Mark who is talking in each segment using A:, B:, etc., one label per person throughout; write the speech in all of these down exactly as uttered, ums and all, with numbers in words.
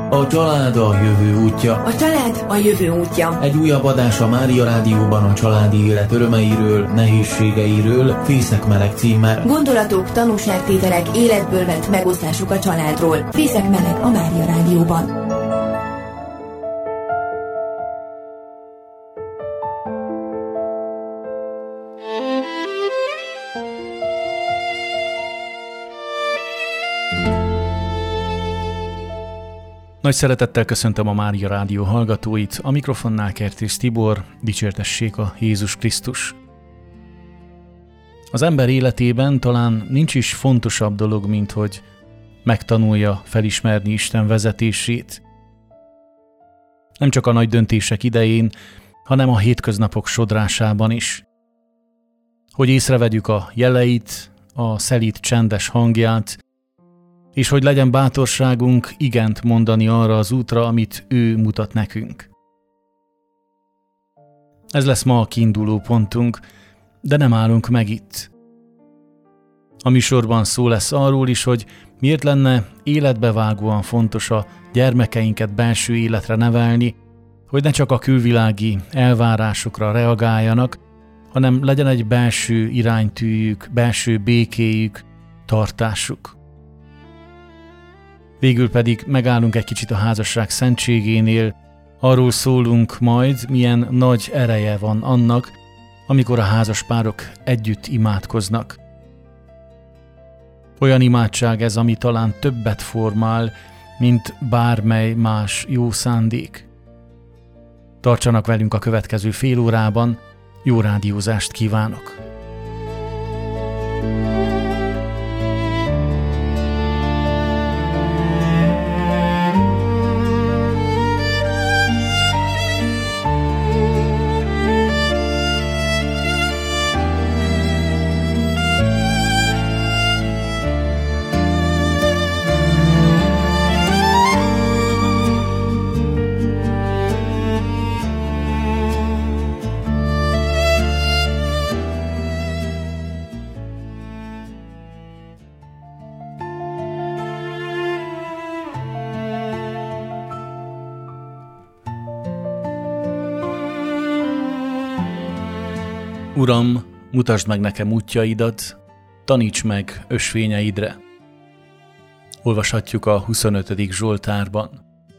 A: A család a jövő útja.
B: A család a jövő útja.
A: Egy újabb adás a Mária Rádióban a családi élet örömeiről, nehézségeiről, Fészek meleg címmel.
B: Gondolatok, tanúságtételek, életből vett megosztások a családról. Fészek meleg a Mária Rádióban.
C: Nagy szeretettel köszöntöm a Mária Rádió hallgatóit, a mikrofonnál Kertész Tibor, dicsértessék a Jézus Krisztus. Az ember életében talán nincs is fontosabb dolog, mint hogy megtanulja felismerni Isten vezetését. Nem csak a nagy döntések idején, hanem a hétköznapok sodrásában is. Hogy észrevegyük a jeleit, a szelíd csendes hangját, és hogy legyen bátorságunk igent mondani arra az útra, amit ő mutat nekünk. Ez lesz ma a kiinduló pontunk, de nem állunk meg itt. A műsorban szó lesz arról is, hogy miért lenne életbevágóan fontos a gyermekeinket belső életre nevelni, hogy ne csak a külvilági elvárásokra reagáljanak, hanem legyen egy belső iránytűjük, belső békéjük, tartásuk. Végül pedig megállunk egy kicsit a házasság szentségénél, arról szólunk majd, milyen nagy ereje van annak, amikor a házaspárok együtt imádkoznak. Olyan imádság ez, ami talán többet formál, mint bármely más jó szándék. Tartsanak velünk a következő fél órában, jó rádiózást kívánok! Uram, mutasd meg nekem útjaidat, taníts meg ösvényeidre. Olvashatjuk a huszonötödik Zsoltárban.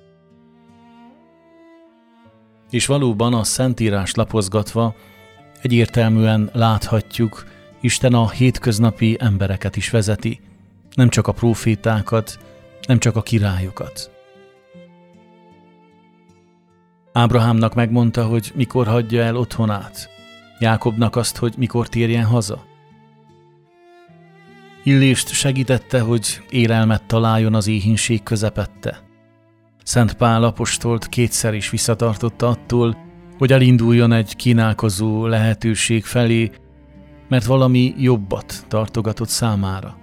C: És valóban a Szentírás lapozgatva egyértelműen láthatjuk, Isten a hétköznapi embereket is vezeti, nem csak a prófétákat, nem csak a királyokat. Ábrahámnak megmondta, hogy mikor hagyja el otthonát, Jákobnak azt, hogy mikor térjen haza. Illést segítette, hogy élelmet találjon az éhínség közepette. Szent Pál apostolt kétszer is visszatartotta attól, hogy elinduljon egy kínálkozó lehetőség felé, mert valami jobbat tartogatott számára.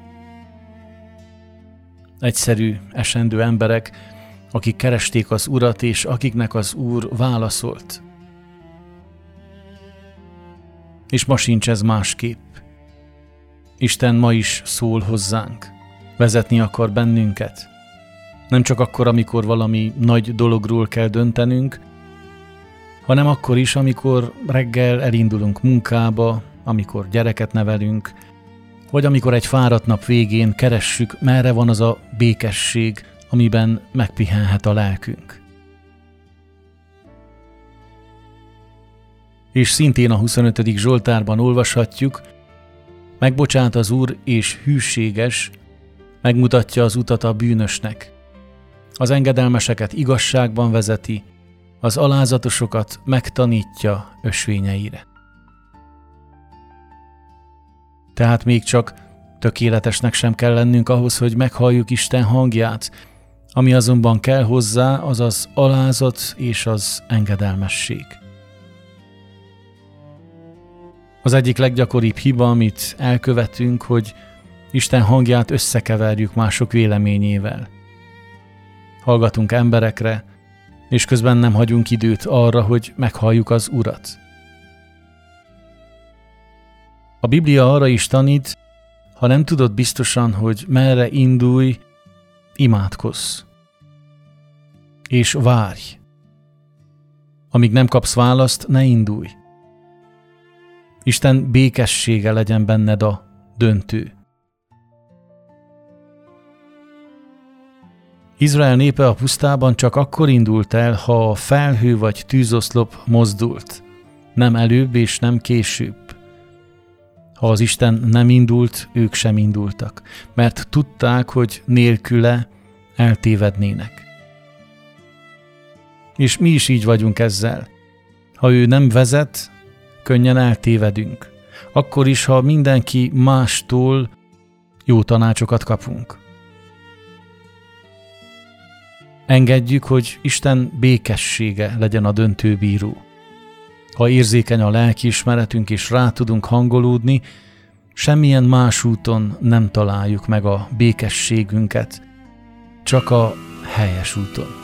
C: Egyszerű, esendő emberek, akik keresték az Urat, és akiknek az Úr válaszolt. És ma sincs ez másképp. Isten ma is szól hozzánk, vezetni akar bennünket. Nem csak akkor, amikor valami nagy dologról kell döntenünk, hanem akkor is, amikor reggel elindulunk munkába, amikor gyereket nevelünk, vagy amikor egy fáradt nap végén keressük, merre van az a békesség, amiben megpihenhet a lelkünk. És szintén a huszonötödik Zsoltárban olvashatjuk, megbocsát az Úr és hűséges, megmutatja az utat a bűnösnek. Az engedelmeseket igazságban vezeti, az alázatosokat megtanítja ösvényeire. Tehát még csak tökéletesnek sem kell lennünk ahhoz, hogy meghalljuk Isten hangját, ami azonban kell hozzá, az az alázat és az engedelmesség. Az egyik leggyakoribb hiba, amit elkövetünk, hogy Isten hangját összekeverjük mások véleményével. Hallgatunk emberekre, és közben nem hagyunk időt arra, hogy meghalljuk az Urat. A Biblia arra is tanít, ha nem tudod biztosan, hogy merre indulj, imádkozz. és várj. Amíg nem kapsz választ, ne indulj. Isten békessége legyen benned a döntő. Izrael népe a pusztában csak akkor indult el, ha a felhő vagy tűzoszlop mozdult, nem előbb és nem később. Ha az Isten nem indult, ők sem indultak, mert tudták, hogy nélküle eltévednének. És mi is így vagyunk ezzel. Ha ő nem vezet, könnyen eltévedünk. Akkor is, ha mindenki mástól jó tanácsokat kapunk. Engedjük, hogy Isten békessége legyen a döntő bíró. Ha érzékeny a lelkiismeretünk és rá tudunk hangolódni, semmilyen más úton nem találjuk meg a békességünket, csak a helyes úton.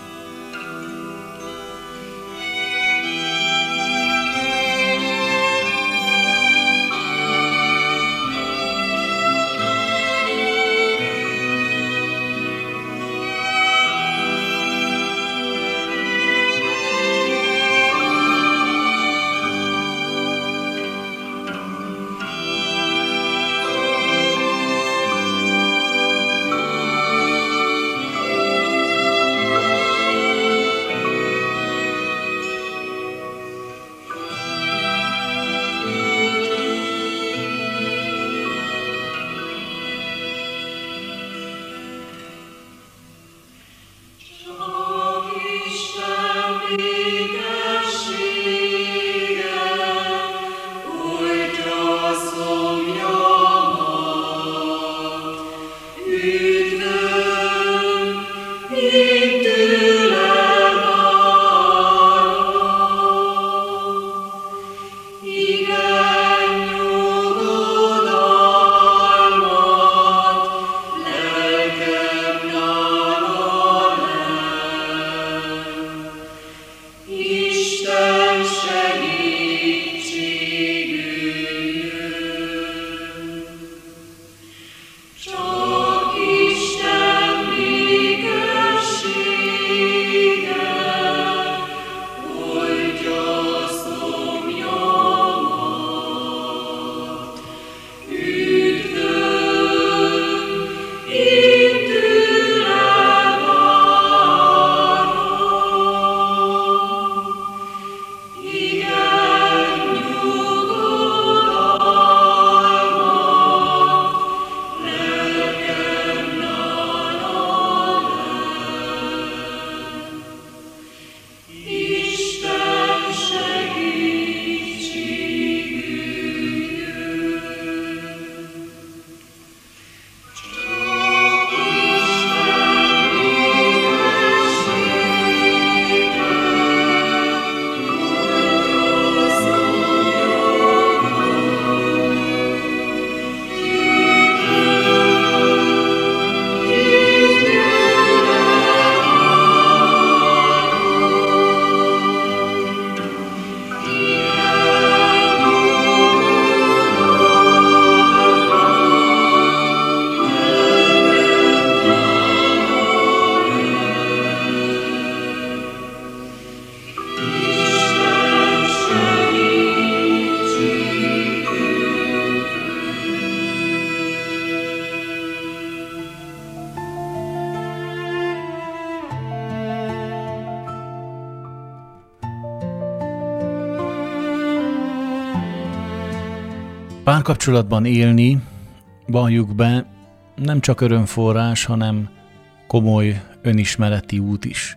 C: Párkapcsolatban élni, valljuk be, nem csak örömforrás, hanem komoly önismereti út is.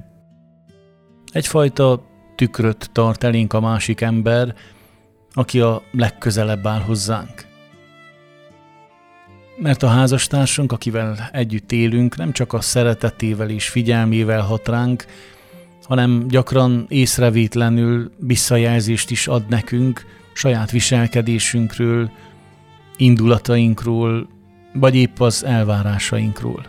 C: Egyfajta tükröt tart elénk a másik ember, aki a legközelebb áll hozzánk. Mert a házastársunk, akivel együtt élünk, nem csak a szeretetével és figyelmével hat ránk, hanem gyakran észrevétlenül visszajelzést is ad nekünk saját viselkedésünkről, indulatainkról, vagy épp az elvárásainkról.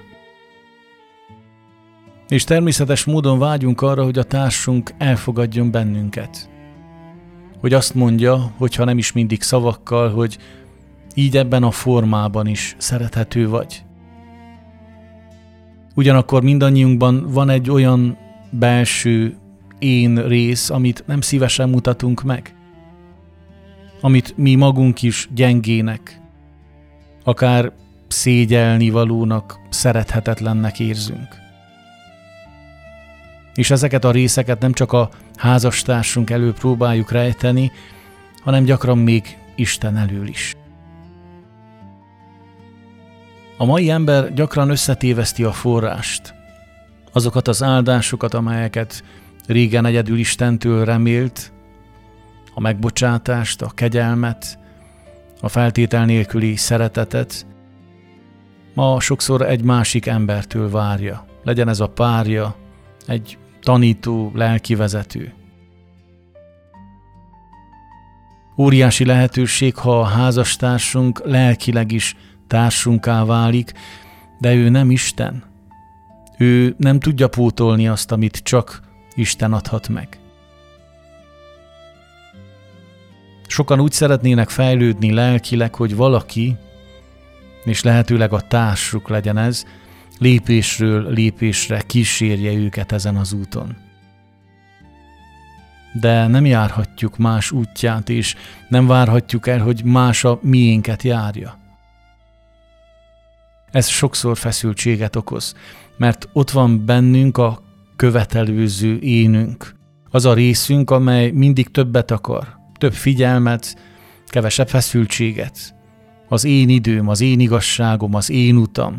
C: És természetes módon vágyunk arra, hogy a társunk elfogadjon bennünket. Hogy azt mondja, hogyha nem is mindig szavakkal, hogy így ebben a formában is szerethető vagy. Ugyanakkor mindannyiunkban van egy olyan belső én rész, amit nem szívesen mutatunk meg, amit mi magunk is gyengének, akár szégyelnivalónak, szerethetetlennek érzünk. És ezeket a részeket nem csak a házastársunk elől próbáljuk rejteni, hanem gyakran még Isten elől is. A mai ember gyakran összetéveszti a forrást, azokat az áldásokat, amelyeket régen egyedül Istentől remélt, a megbocsátást, a kegyelmet, a feltétel nélküli szeretetet, ma sokszor egy másik embertől várja. Legyen ez a párja, egy tanító, lelkivezető. Óriási lehetőség, ha a házastársunk lelkileg is társunká válik, de ő nem Isten. Ő nem tudja pótolni azt, amit csak Isten adhat meg. Sokan úgy szeretnének fejlődni lelkileg, hogy valaki, és lehetőleg a társuk legyen ez, lépésről lépésre kísérje őket ezen az úton. De nem járhatjuk más útját, és nem várhatjuk el, hogy más a miénket járja. Ez sokszor feszültséget okoz, mert ott van bennünk a követelőző énünk, az a részünk, amely mindig többet akar, több figyelmet, kevesebb feszültséget. Az én időm, az én igazságom, az én utam.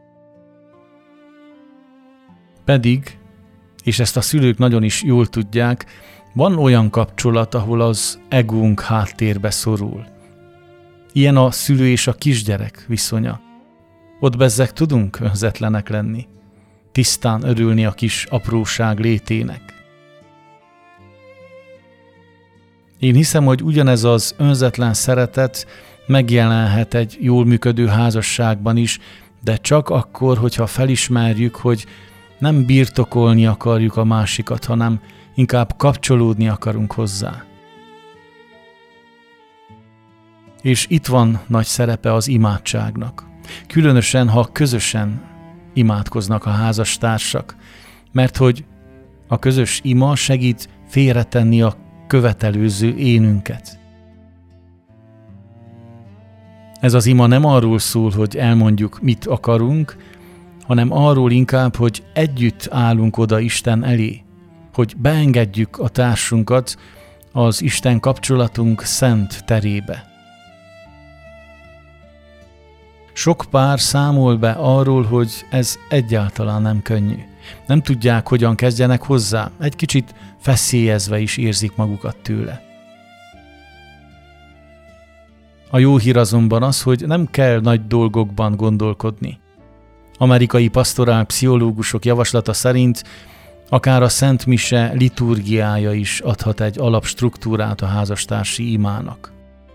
C: Pedig, és ezt a szülők nagyon is jól tudják, van olyan kapcsolat, ahol az egónk háttérbe szorul. Ilyen a szülő és a kisgyerek viszonya. Ott bezzeg tudunk önzetlenek lenni, tisztán örülni a kis apróság létének. Én hiszem, hogy ugyanez az önzetlen szeretet megjelenhet egy jól működő házasságban is, de csak akkor, hogyha felismerjük, hogy nem birtokolni akarjuk a másikat, hanem inkább kapcsolódni akarunk hozzá. És itt van nagy szerepe az imádságnak. Különösen, ha közösen imádkoznak a házastársak, mert hogy a közös ima segít félretenni a követelőző énünket. Ez az ima nem arról szól, hogy elmondjuk, mit akarunk, hanem arról inkább, hogy együtt állunk oda Isten elé, hogy beengedjük a társunkat az Isten kapcsolatunk szent terébe. Sok pár számol be arról, hogy ez egyáltalán nem könnyű. Nem tudják, hogyan kezdjenek hozzá, egy kicsit feszélyezve is érzik magukat tőle. A jó hír azonban az, hogy nem kell nagy dolgokban gondolkodni. Amerikai pastorál pszichológusok javaslata szerint akár a Szent Mise liturgiája is adhat egy alapstruktúrát a házastársi imának.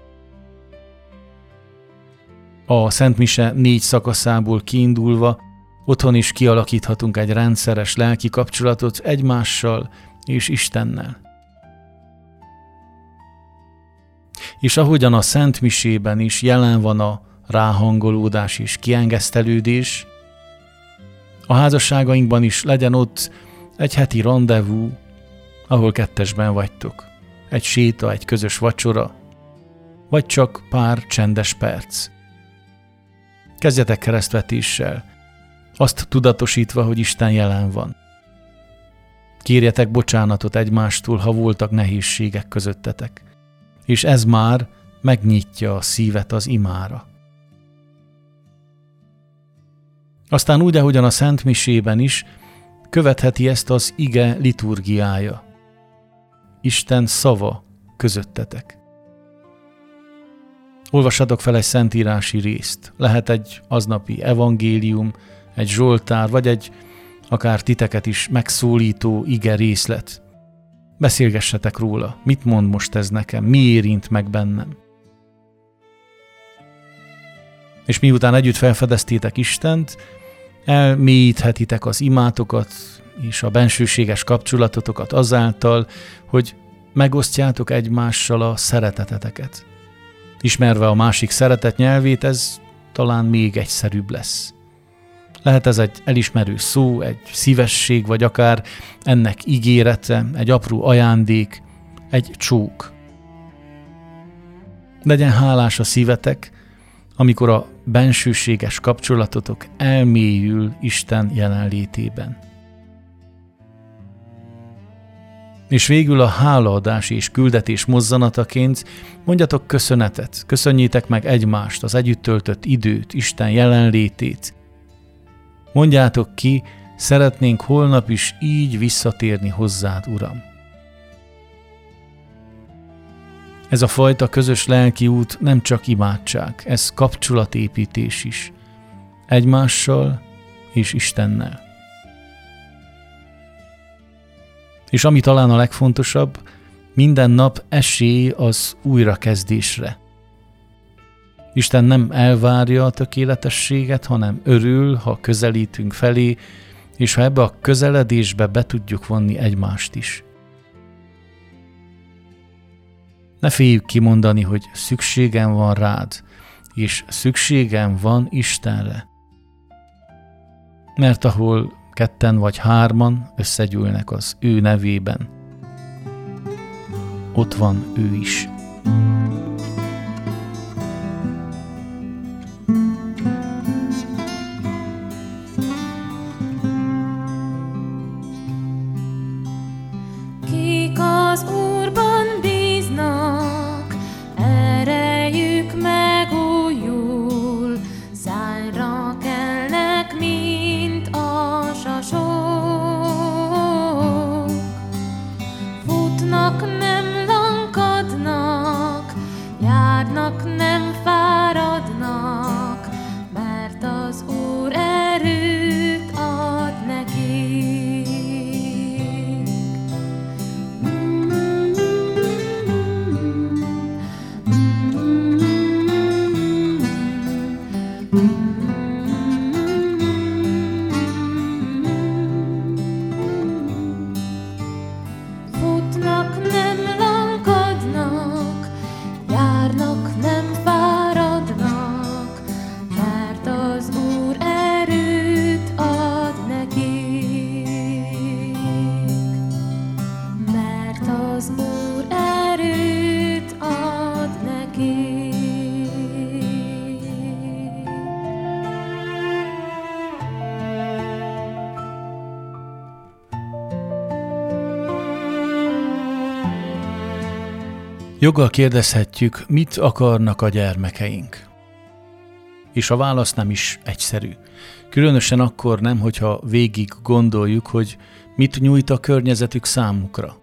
C: A Szent Mise négy szakaszából kiindulva otthon is kialakíthatunk egy rendszeres lelki kapcsolatot egymással és Istennel. És ahogyan a Szent Misében is jelen van a ráhangolódás és kiengesztelődés, a házasságainkban is legyen ott egy heti randevú, ahol kettesben vagytok, egy séta, egy közös vacsora, vagy csak pár csendes perc. Kezdjetek keresztvetéssel, azt tudatosítva, hogy Isten jelen van. Kérjetek bocsánatot egymástól, ha voltak nehézségek közöttetek, és ez már megnyitja a szívet az imára. Aztán úgy, ahogyan a Szent Misében is, követheti ezt az ige liturgiája. Isten szava közöttetek. Olvassatok fel egy szentírási részt. Lehet egy aznapi evangélium, egy zsoltár, vagy egy akár titeket is megszólító ige részlet. Beszélgessetek róla. Mit mond most ez nekem? Mi érint meg bennem? És miután együtt felfedeztétek Istent, elmélyíthetitek az imátokat és a bensőséges kapcsolatotokat azáltal, hogy megosztjátok egymással a szereteteteket. Ismerve a másik szeretet nyelvét, ez talán még egyszerűbb lesz. Lehet ez egy elismerő szó, egy szívesség, vagy akár ennek ígérete, egy apró ajándék, egy csók. Legyen hálás a szívetek, amikor a bensőséges kapcsolatotok elmélyül Isten jelenlétében. És végül a hálaadás és küldetés mozzanataként mondjatok köszönetet, köszönjétek meg egymást, az együtt töltött időt, Isten jelenlétét. Mondjátok ki, szeretnénk holnap is így visszatérni hozzád, Uram. Ez a fajta közös lelki út nem csak imádság, ez kapcsolatépítés is. Egymással és Istennel. És ami talán a legfontosabb, minden nap esély az újrakezdésre. Isten nem elvárja a tökéletességet, hanem örül, ha közelítünk felé, és ha ebbe a közeledésbe be tudjuk vonni egymást is. Ne féljük kimondani, hogy szükségem van rád, és szükségem van Istenre. Mert ahol ketten vagy hárman összegyűlnek az ő nevében, ott van ő is.
D: Kik az Úrban bíznak, erejük megújul, szárra kelnek, mint a sasok. Futnak, nem lankadnak, járnak, nem fáradnak, mert az Úr erőt ad nekik. Futnak, nem lankadnak, járnak, nem fáradnak, mert az Úr erőt ad nekik. Mert az Úr erőt ad nekik.
C: Joggal kérdezhetjük, mit akarnak a gyermekeink. És a válasz nem is egyszerű. Különösen akkor nem, hogyha végig gondoljuk, hogy mit nyújt a környezetük számukra.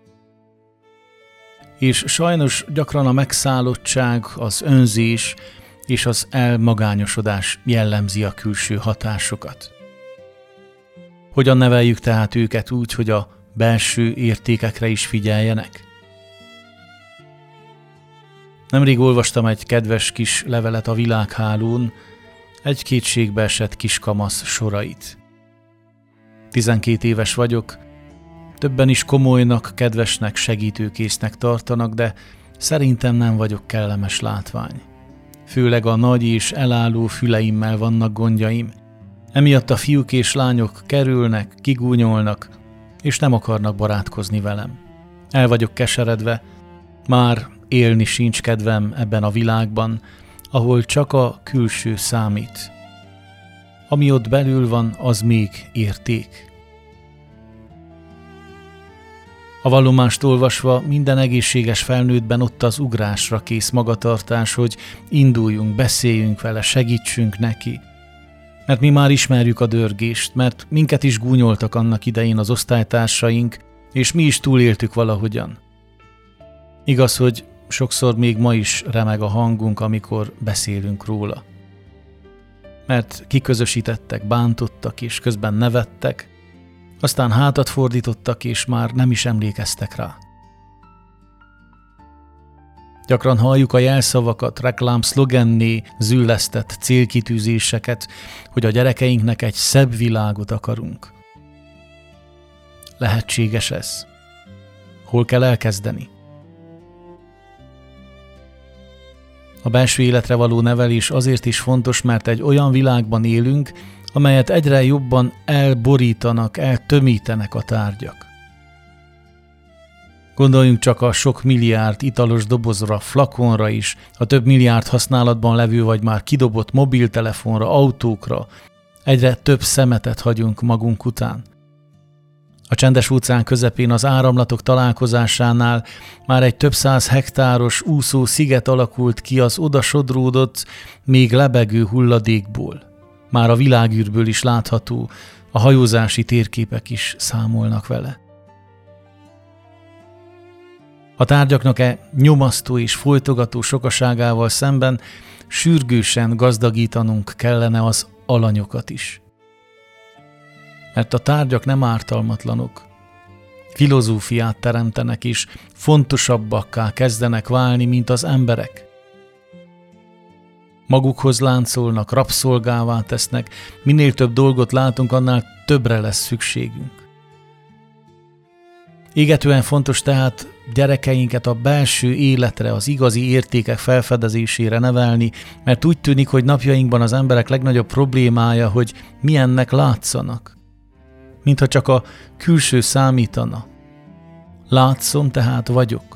C: És sajnos gyakran a megszállottság, az önzés és az elmagányosodás jellemzi a külső hatásokat. Hogyan neveljük tehát őket úgy, hogy a belső értékekre is figyeljenek? Nemrég olvastam egy kedves kis levelet a világhálón, egy kétségbe esett kiskamasz sorait. Tizenkét éves vagyok, többen is komolynak, kedvesnek, segítőkésznek tartanak, de szerintem nem vagyok kellemes látvány. Főleg a nagy és elálló füleimmel vannak gondjaim. Emiatt a fiúk és lányok kerülnek, kigúnyolnak, és nem akarnak barátkozni velem. El vagyok keseredve, már élni sincs kedvem ebben a világban, ahol csak a külső számít. Ami ott belül van, az még érték. A vallomást olvasva minden egészséges felnőttben ott az ugrásra kész magatartás, hogy induljunk, beszéljünk vele, segítsünk neki. Mert mi már ismerjük a dörgést, mert minket is gúnyoltak annak idején az osztálytársaink, és mi is túléltük valahogyan. Igaz, hogy sokszor még ma is remeg a hangunk, amikor beszélünk róla. Mert kiközösítettek, bántottak, és közben nevettek, aztán hátat fordítottak, és már nem is emlékeztek rá. Gyakran halljuk a jelszavakat, reklám szlogenné züllesztett célkitűzéseket, hogy a gyerekeinknek egy szebb világot akarunk. Lehetséges ez? Hol kell elkezdeni? A belső életre való nevelés azért is fontos, mert egy olyan világban élünk, amelyet egyre jobban elborítanak, eltömítenek a tárgyak. Gondoljunk csak a sok milliárd italos dobozra, flakonra is, a több milliárd használatban levő vagy már kidobott mobiltelefonra, autókra. Egyre több szemetet hagyunk magunk után. A Csendes óceán közepén az áramlatok találkozásánál már egy több száz hektáros úszó sziget alakult ki az oda sodródott, még lebegő hulladékból. Már a világűrből is látható, a hajózási térképek is számolnak vele. A tárgyaknak e nyomasztó és folytogató sokaságával szemben sürgősen gazdagítanunk kellene az alanyokat is. Mert a tárgyak nem ártalmatlanok. Filozófiát teremtenek és fontosabbakká kezdenek válni, mint az emberek. Magukhoz láncolnak, rabszolgává tesznek, minél több dolgot látunk, annál többre lesz szükségünk. Égetően fontos tehát gyerekeinket a belső életre, az igazi értékek felfedezésére nevelni, mert úgy tűnik, hogy napjainkban az emberek legnagyobb problémája, hogy milyennek látszanak. Mintha csak a külső számítana. Látszom, tehát vagyok.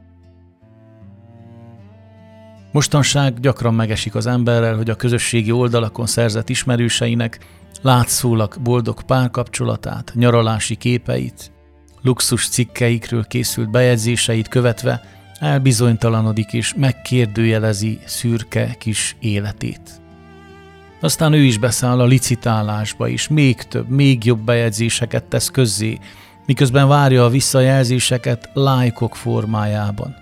C: Mostanság gyakran megesik az emberrel, hogy a közösségi oldalakon szerzett ismerőseinek látszólag boldog párkapcsolatát, nyaralási képeit, luxus cikkeikről készült bejegyzéseit követve elbizonytalanodik és megkérdőjelezi szürke kis életét. Aztán ő is beszáll a licitálásba is, még több, még jobb bejegyzéseket tesz közzé, miközben várja a visszajelzéseket lájkok formájában.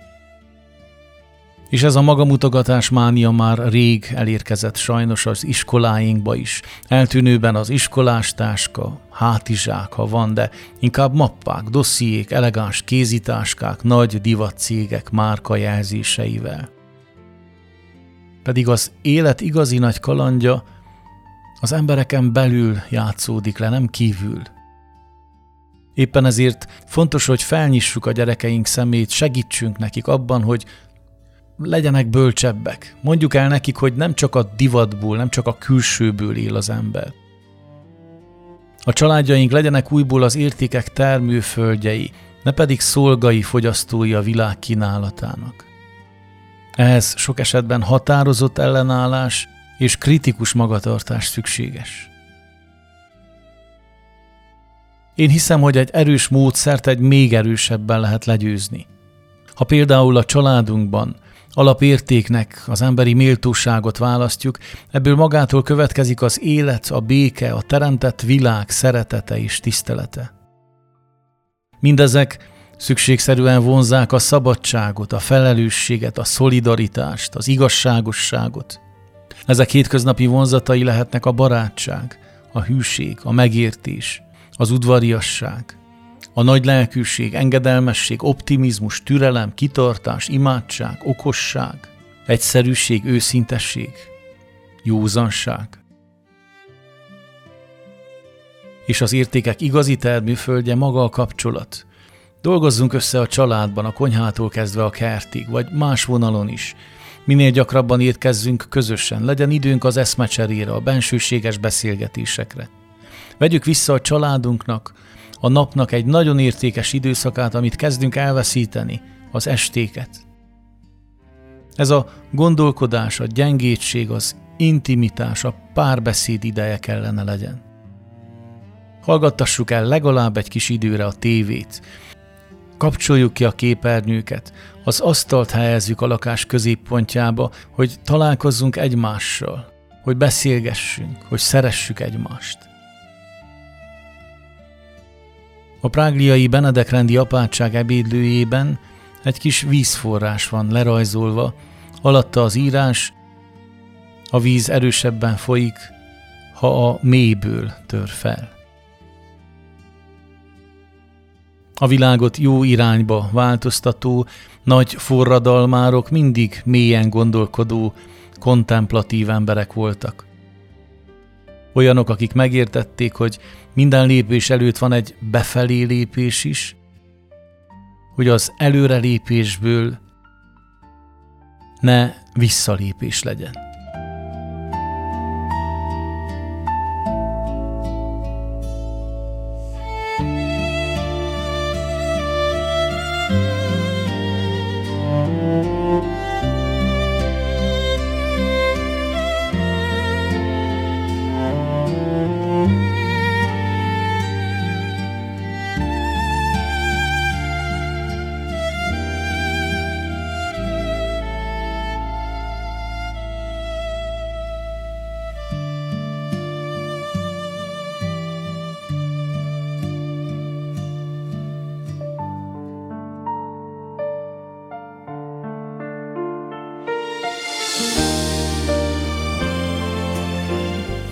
C: És ez a magamutogatás mánia már rég elérkezett sajnos az iskoláinkba is. Eltűnőben az iskolástáska, hátizsák, ha van, de inkább mappák, dossziék, elegáns kézitáskák, nagy divatcégek márkajelzéseivel. Pedig az élet igazi nagy kalandja az embereken belül játszódik le, nem kívül. Éppen ezért fontos, hogy felnyissuk a gyerekeink szemét, segítsünk nekik abban, hogy legyenek bölcsebbek. Mondjuk el nekik, hogy nem csak a divatból, nem csak a külsőből él az ember. A családjaink legyenek újból az értékek termőföldjei, ne pedig szolgai fogyasztói a világ kínálatának. Ehhez sok esetben határozott ellenállás és kritikus magatartás szükséges. Én hiszem, hogy egy erős módszert egy még erősebben lehet legyőzni. Ha például a családunkban alapértéknek az emberi méltóságot választjuk, ebből magától következik az élet, a béke, a teremtett világ szeretete és tisztelete. Mindezek szükségszerűen vonzzák a szabadságot, a felelősséget, a szolidaritást, az igazságosságot. Ezek hétköznapi vonzatai lehetnek a barátság, a hűség, a megértés, az udvariasság, a nagy lelkűség, engedelmesség, optimizmus, türelem, kitartás, imádság, okosság, egyszerűség, őszintesség, józanság. És az értékek igazi termőföldje maga a kapcsolat. Dolgozzunk össze a családban, a konyhától kezdve a kertig, vagy más vonalon is. Minél gyakrabban étkezzünk közösen, legyen időnk az eszmecserére, a bensőséges beszélgetésekre. Vegyük vissza a családunknak, a napnak egy nagyon értékes időszakát, amit kezdünk elveszíteni, az estéket. Ez a gondolkodás, a gyengétség, az intimitás, a párbeszéd ideje kellene legyen. Hallgattassuk el legalább egy kis időre a tévét, kapcsoljuk ki a képernyőket, az asztalt helyezzük a lakás középpontjába, hogy találkozzunk egymással, hogy beszélgessünk, hogy szeressük egymást. A prágliai Benedek-rendi apátság ebédlőjében egy kis vízforrás van lerajzolva, alatta az írás: a víz erősebben folyik, ha a mélyből tör fel. A világot jó irányba változtató, nagy forradalmárok mindig mélyen gondolkodó, kontemplatív emberek voltak. Olyanok, akik megértették, hogy minden lépés előtt van egy befelé lépés is, hogy az előrelépésből ne visszalépés legyen.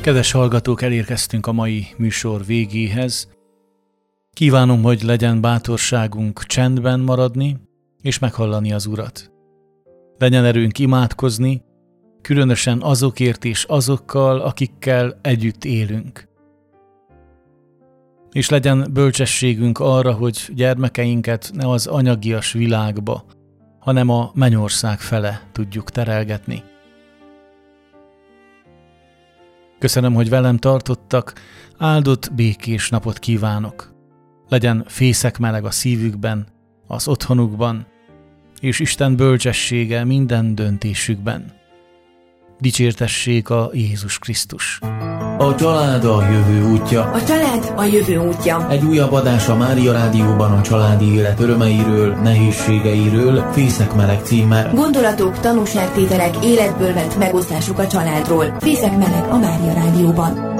C: Kedves hallgatók, elérkeztünk a mai műsor végéhez. Kívánom, hogy legyen bátorságunk csendben maradni és meghallani az Urat. Legyen erőnk imádkozni, különösen azokért és azokkal, akikkel együtt élünk. És legyen bölcsességünk arra, hogy gyermekeinket ne az anyagias világba, hanem a mennyország fele tudjuk terelgetni. Köszönöm, hogy velem tartottak, áldott, békés napot kívánok. Legyen fészek meleg a szívükben, az otthonukban, és Isten bölcsessége minden döntésükben. Dicsértessék a Jézus Krisztus.
A: A család a jövő útja.
B: A család a jövő útja.
A: Egy újabb adás a Mária Rádióban a családi élet örömeiről, nehézségeiről, Fészek meleg címmel.
B: Gondolatok, tanúságtételek, életből vett megosztásuk a családról. Fészek meleg a Mária Rádióban.